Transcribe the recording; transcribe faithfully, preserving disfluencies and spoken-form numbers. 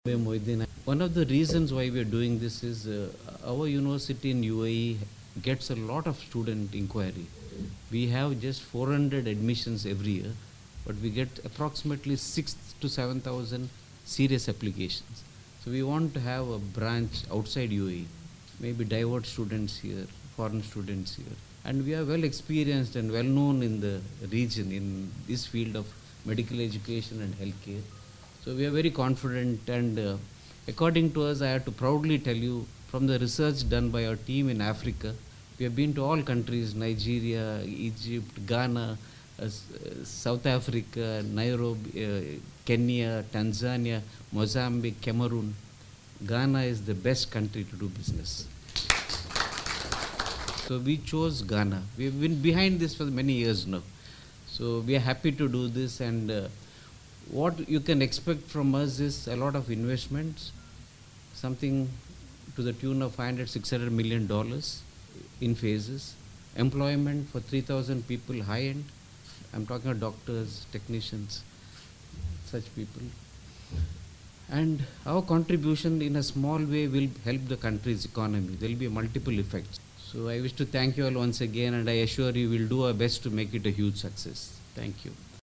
Mohiddin. One of the reasons why we are doing this is uh, our university in U A E gets a lot of student inquiry. We have just four hundred admissions every year, but we get approximately six to seven thousand serious applications. So we want to have a branch outside U A E, maybe divert students here, foreign students here. And we are well experienced and well known in the region in this field of medical education and healthcare. So we are very confident, and uh, according to us, I have to proudly tell you, from the research done by our team in Africa, we have been to all countries: Nigeria, Egypt, Ghana, uh, South Africa, Nairobi, uh, Kenya, Tanzania, Mozambique, Cameroon. Ghana is the best country to do business. So we chose Ghana. We have been behind this for many years now. So we are happy to do this, and uh, what you can expect from us is a lot of investments, something to the tune of five hundred, six hundred million dollars in phases, employment for three thousand people, high end. I'm talking about doctors, technicians, such people. And our contribution in a small way will help the country's economy. There will be multiple effects. So I wish to thank you all once again, and I assure you we'll do our best to make it a huge success. Thank you.